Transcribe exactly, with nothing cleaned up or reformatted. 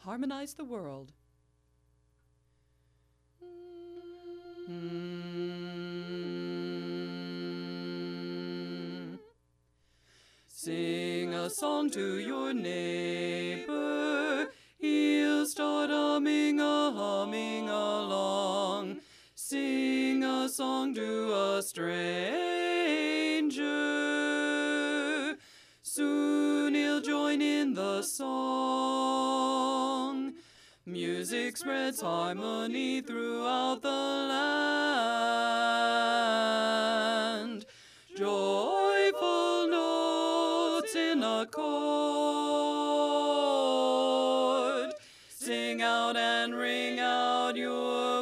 harmonize the world. Mm. Sing a song to your neighbor, he'll start humming a humming along. Sing a song to a stranger, soon he'll join in the song. Music spreads harmony throughout the land. Joyful notes in a chord, sing out and ring out your